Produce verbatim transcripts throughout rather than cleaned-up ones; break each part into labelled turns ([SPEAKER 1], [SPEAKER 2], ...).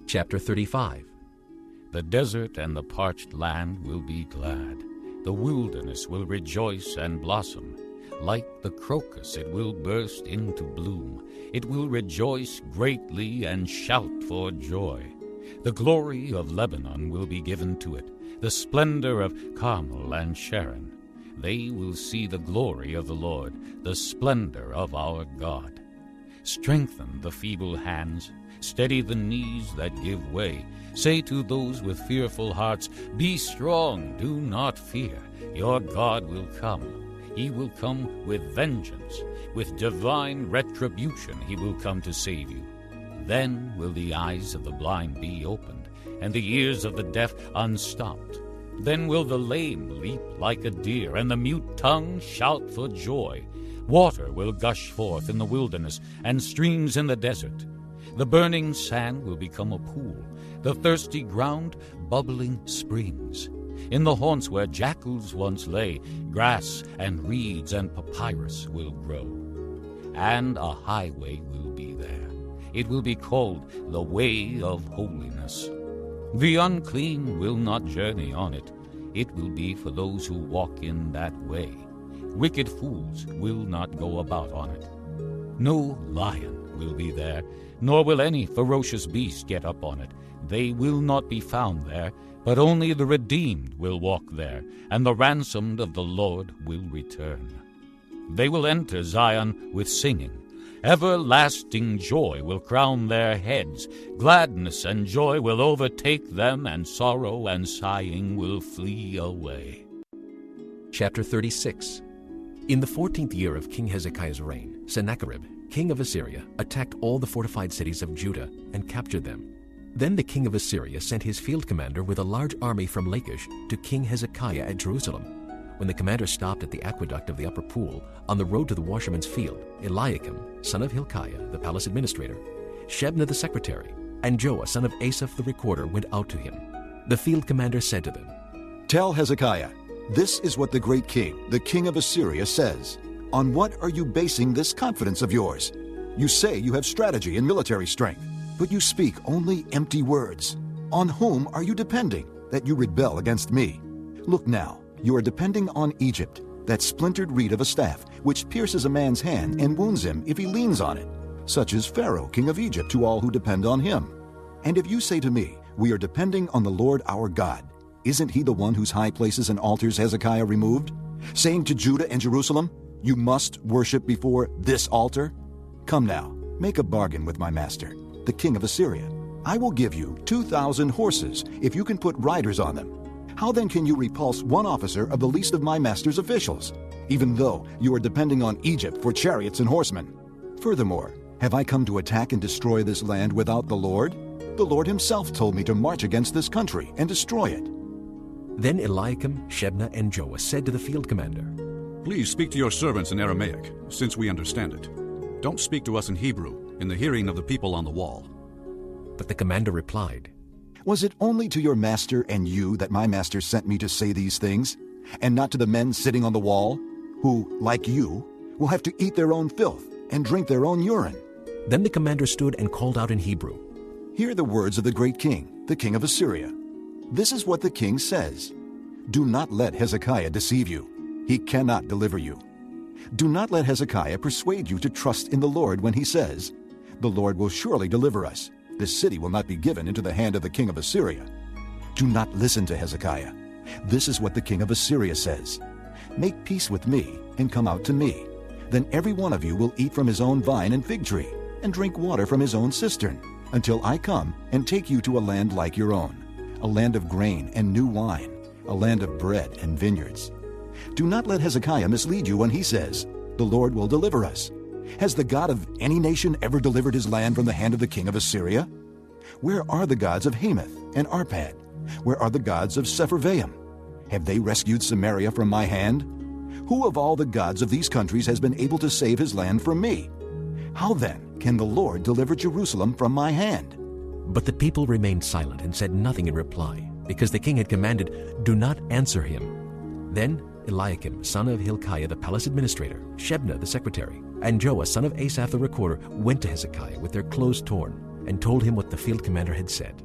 [SPEAKER 1] Chapter thirty-five.
[SPEAKER 2] The desert and the parched land will be glad. The wilderness will rejoice and blossom. Like the crocus it will burst into bloom. It will rejoice greatly and shout for joy. The glory of Lebanon will be given to it, the splendor of Carmel and Sharon. They will see the glory of the Lord, the splendor of our God. Strengthen the feeble hands, steady the knees that give way. Say to those with fearful hearts, be strong, do not fear. Your God will come. He will come with vengeance. With divine retribution he will come to save you. Then will the eyes of the blind be opened, and the ears of the deaf unstopped. Then will the lame leap like a deer, and the mute tongue shout for joy. Water will gush forth in the wilderness, and streams in the desert. The burning sand will become a pool, the thirsty ground bubbling springs. In the haunts where jackals once lay, grass and reeds and papyrus will grow. And a highway will be there. It will be called the Way of Holiness. The unclean will not journey on it. It will be for those who walk in that way. Wicked fools will not go about on it. No lion will be there, nor will any ferocious beast get up on it. They will not be found there, but only the redeemed will walk there, and the ransomed of the Lord will return. They will enter Zion with singing. Everlasting joy will crown their heads. Gladness and joy will overtake them, and sorrow and sighing will flee away.
[SPEAKER 1] Chapter thirty-six. In the fourteenth year of King Hezekiah's reign, Sennacherib, king of Assyria, attacked all the fortified cities of Judah and captured them. Then the king of Assyria sent his field commander with a large army from Lachish to King Hezekiah at Jerusalem. When the commander stopped at the aqueduct of the upper pool on the road to the washerman's field, Eliakim, son of Hilkiah, the palace administrator, Shebna the secretary, and Joah, son of Asaph the recorder, went out to him. The field commander said to them,
[SPEAKER 3] Tell Hezekiah, this is what the great king, the king of Assyria, says. On what are you basing this confidence of yours? You say you have strategy and military strength, but you speak only empty words. On whom are you depending that you rebel against me? Look now, you are depending on Egypt, that splintered reed of a staff, which pierces a man's hand and wounds him if he leans on it. Such is Pharaoh, king of Egypt, to all who depend on him. And if you say to me, we are depending on the Lord our God, isn't he the one whose high places and altars Hezekiah removed? Saying to Judah and Jerusalem, you must worship before this altar? Come now, make a bargain with my master, the king of Assyria. I will give you two thousand horses if you can put riders on them. How then can you repulse one officer of the least of my master's officials, even though you are depending on Egypt for chariots and horsemen? Furthermore, have I come to attack and destroy this land without the Lord? The Lord himself told me to march against this country and destroy it.
[SPEAKER 1] Then Eliakim, Shebna, and Joah said to the field commander,
[SPEAKER 4] Please speak to your servants in Aramaic, since we understand it. Don't speak to us in Hebrew, in the hearing of the people on the wall.
[SPEAKER 1] But the commander replied,
[SPEAKER 3] Was it only to your master and you that my master sent me to say these things, and not to the men sitting on the wall, who, like you, will have to eat their own filth and drink their own urine?
[SPEAKER 1] Then the commander stood and called out in Hebrew,
[SPEAKER 3] Hear the words of the great king, the king of Assyria. This is what the king says. Do not let Hezekiah deceive you. He cannot deliver you. Do not let Hezekiah persuade you to trust in the Lord when he says, The Lord will surely deliver us. This city will not be given into the hand of the king of Assyria. Do not listen to Hezekiah. This is what the king of Assyria says. Make peace with me and come out to me. Then every one of you will eat from his own vine and fig tree, and drink water from his own cistern, until I come and take you to a land like your own, a land of grain and new wine, a land of bread and vineyards. Do not let Hezekiah mislead you when he says, The Lord will deliver us. Has the God of any nation ever delivered his land from the hand of the king of Assyria? Where are the gods of Hamath and Arpad? Where are the gods of Sepharvaim? Have they rescued Samaria from my hand? Who of all the gods of these countries has been able to save his land from me? How then can the Lord deliver Jerusalem from my hand?
[SPEAKER 1] But the people remained silent and said nothing in reply, because the king had commanded, Do not answer him. Then Eliakim, son of Hilkiah the palace administrator, Shebna the secretary, and Joah, son of Asaph the recorder, went to Hezekiah with their clothes torn, and told him what the field commander had said.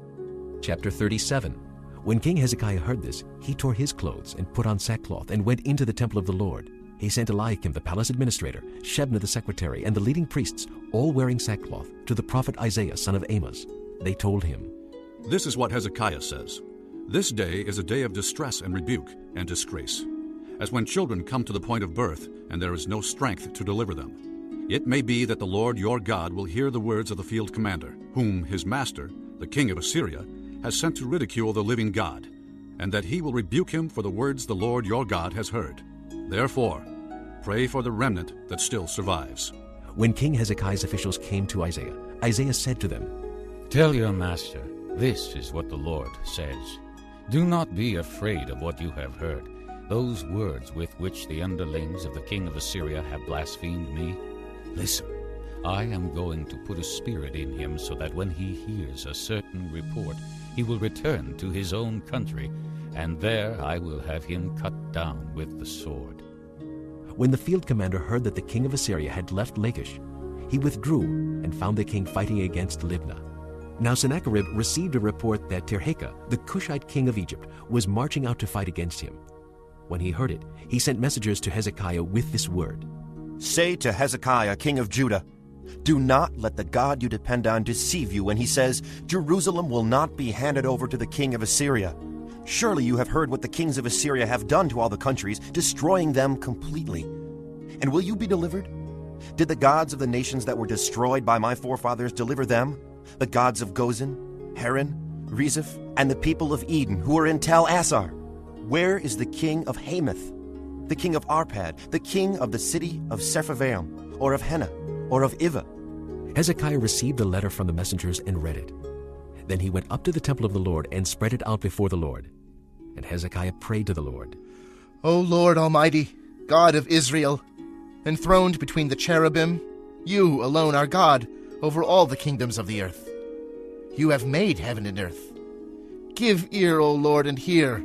[SPEAKER 1] Chapter thirty-seven. When King Hezekiah heard this, he tore his clothes and put on sackcloth and went into the temple of the Lord. He sent Eliakim the palace administrator, Shebna the secretary, and the leading priests, all wearing sackcloth, to the prophet Isaiah son of Amos. They told him,
[SPEAKER 4] This is what Hezekiah says. This day is a day of distress and rebuke and disgrace, as when children come to the point of birth, and there is no strength to deliver them. It may be that the Lord your God will hear the words of the field commander, whom his master, the king of Assyria, has sent to ridicule the living God, and that he will rebuke him for the words the Lord your God has heard. Therefore, pray for the remnant that still survives.
[SPEAKER 1] When King Hezekiah's officials came to Isaiah, Isaiah said to them,
[SPEAKER 2] Tell your master, this is what the Lord says. Do not be afraid of what you have heard, those words with which the underlings of the king of Assyria have blasphemed me. Listen, I am going to put a spirit in him so that when he hears a certain report, he will return to his own country, and there I will have him cut down with the sword.
[SPEAKER 1] When the field commander heard that the king of Assyria had left Lachish, he withdrew and found the king fighting against Libnah. Now Sennacherib received a report that Tirhakah, the Cushite king of Egypt, was marching out to fight against him. When he heard it, he sent messengers to Hezekiah with this word,
[SPEAKER 5] Say to Hezekiah, king of Judah, do not let the God you depend on deceive you when he says, Jerusalem will not be handed over to the king of Assyria. Surely you have heard what the kings of Assyria have done to all the countries, destroying them completely. And will you be delivered? Did the gods of the nations that were destroyed by my forefathers deliver them? The gods of Gozan, Haran, Rezeph, and the people of Eden who are in Tel Assar? Where is the king of Hamath, the king of Arpad, the king of the city of Sepharvaim, or of Hena, or of Ivah?
[SPEAKER 1] Hezekiah received the letter from the messengers and read it. Then he went up to the temple of the Lord and spread it out before the Lord. And Hezekiah prayed to the Lord,
[SPEAKER 6] O Lord Almighty, God of Israel, enthroned between the cherubim, you alone are God over all the kingdoms of the earth. You have made heaven and earth. Give ear, O Lord, and hear.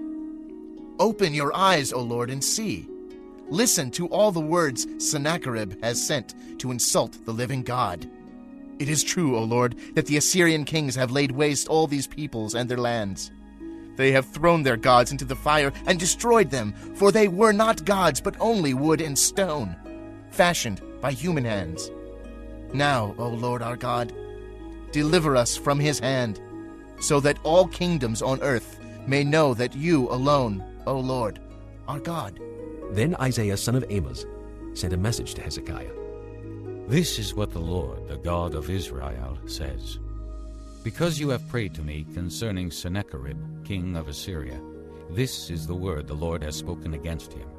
[SPEAKER 6] Open your eyes, O Lord, and see. Listen to all the words Sennacherib has sent to insult the living God. It is true, O Lord, that the Assyrian kings have laid waste all these peoples and their lands. They have thrown their gods into the fire and destroyed them, for they were not gods, but only wood and stone, fashioned by human hands. Now, O Lord our God, deliver us from his hand, so that all kingdoms on earth may know that you alone, O Lord, are God.
[SPEAKER 1] Then Isaiah son of Amos sent a message to Hezekiah.
[SPEAKER 2] This is what the Lord, the God of Israel, says. Because you have prayed to me concerning Sennacherib, king of Assyria, this is the word the Lord has spoken against him.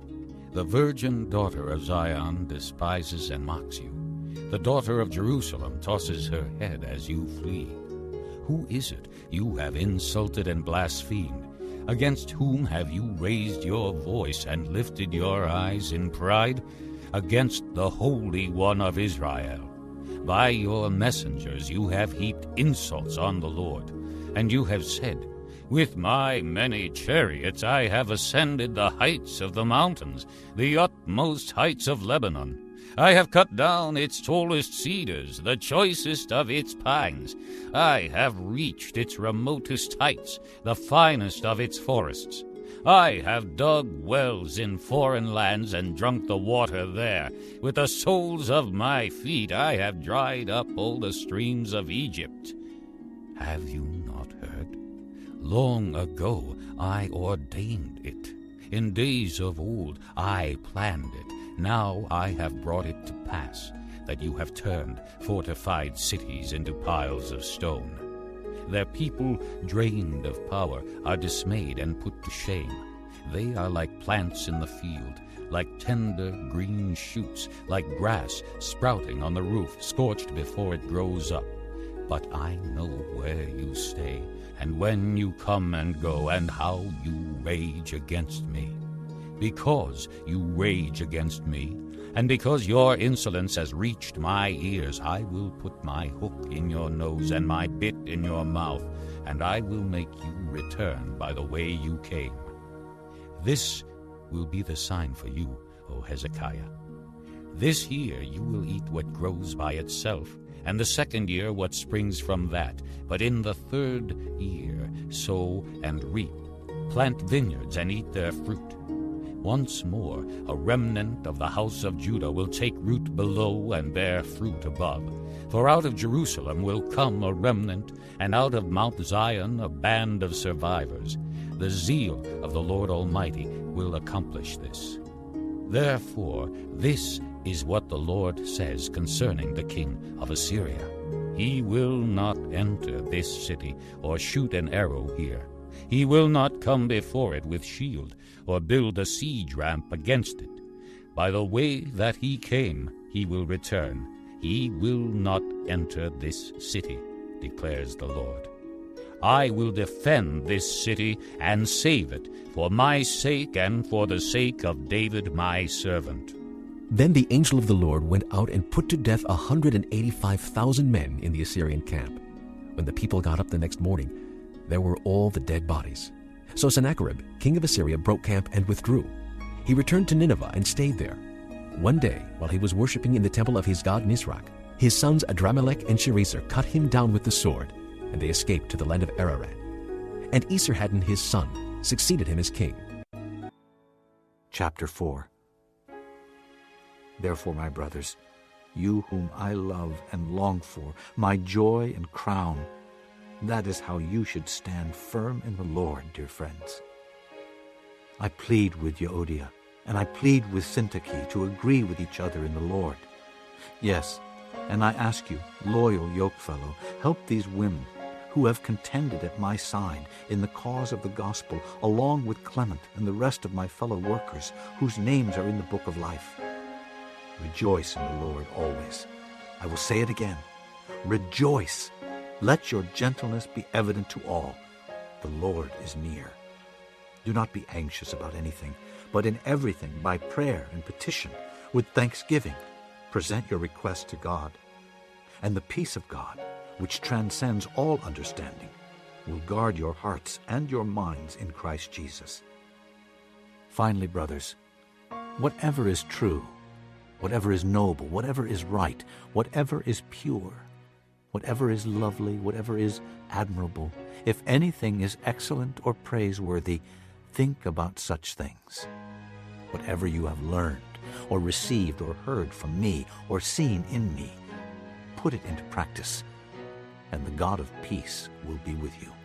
[SPEAKER 2] The virgin daughter of Zion despises and mocks you. The daughter of Jerusalem tosses her head as you flee. Who is it you have insulted and blasphemed? Against whom have you raised your voice and lifted your eyes in pride? Against the Holy One of Israel. By your messengers you have heaped insults on the Lord, and you have said, With my many chariots I have ascended the heights of the mountains, the utmost heights of Lebanon. I have cut down its tallest cedars, the choicest of its pines. I have reached its remotest heights, the finest of its forests. I have dug wells in foreign lands and drunk the water there. With the soles of my feet I have dried up all the streams of Egypt. Have you not heard? Long ago I ordained it. In days of old I planned it. Now I have brought it to pass, that you have turned fortified cities into piles of stone. Their people, drained of power, are dismayed and put to shame. They are like plants in the field, like tender green shoots, like grass sprouting on the roof, scorched before it grows up. But I know where you stay, and when you come and go, and how you rage against me. Because you rage against me, and because your insolence has reached my ears, I will put my hook in your nose and my bit in your mouth, and I will make you return by the way you came. This will be the sign for you, O Hezekiah. This year you will eat what grows by itself, and the second year what springs from that. But in the third year sow and reap, plant vineyards and eat their fruit. Once more a remnant of the house of Judah will take root below and bear fruit above. For out of Jerusalem will come a remnant, and out of Mount Zion a band of survivors. The zeal of the Lord Almighty will accomplish this. Therefore, this is what the Lord says concerning the king of Assyria. He will not enter this city or shoot an arrow here. He will not come before it with shield or build a siege ramp against it. By the way that he came, he will return. He will not enter this city, declares the Lord. I will defend this city and save it, for my sake and for the sake of David my servant.
[SPEAKER 1] Then the angel of the Lord went out and put to death a hundred and eighty-five thousand men in the Assyrian camp. When the people got up the next morning, there were all the dead bodies. So Sennacherib, king of Assyria, broke camp and withdrew. He returned to Nineveh and stayed there. One day, while he was worshipping in the temple of his god Nisroch, his sons Adramelech and Sharezer cut him down with the sword, and they escaped to the land of Ararat. And Esarhaddon his son succeeded him as king.
[SPEAKER 7] Chapter four. Therefore, my brothers, you whom I love and long for, my joy and crown, that is how you should stand firm in the Lord, dear friends. I plead with Euodia, and I plead with Syntyche to agree with each other in the Lord. Yes, and I ask you, loyal yokefellow, help these women who have contended at my side in the cause of the gospel, along with Clement and the rest of my fellow workers, whose names are in the book of life. Rejoice in the Lord always. I will say it again. Rejoice. Let your gentleness be evident to all. The Lord is near. Do not be anxious about anything, but in everything, by prayer and petition, with thanksgiving, present your requests to God. And the peace of God, which transcends all understanding, will guard your hearts and your minds in Christ Jesus. Finally, brothers, whatever is true, whatever is noble, whatever is right, whatever is pure, whatever is lovely, whatever is admirable, if anything is excellent or praiseworthy, think about such things. Whatever you have learned, or received, or heard from me, or seen in me, put it into practice, and the God of peace will be with you.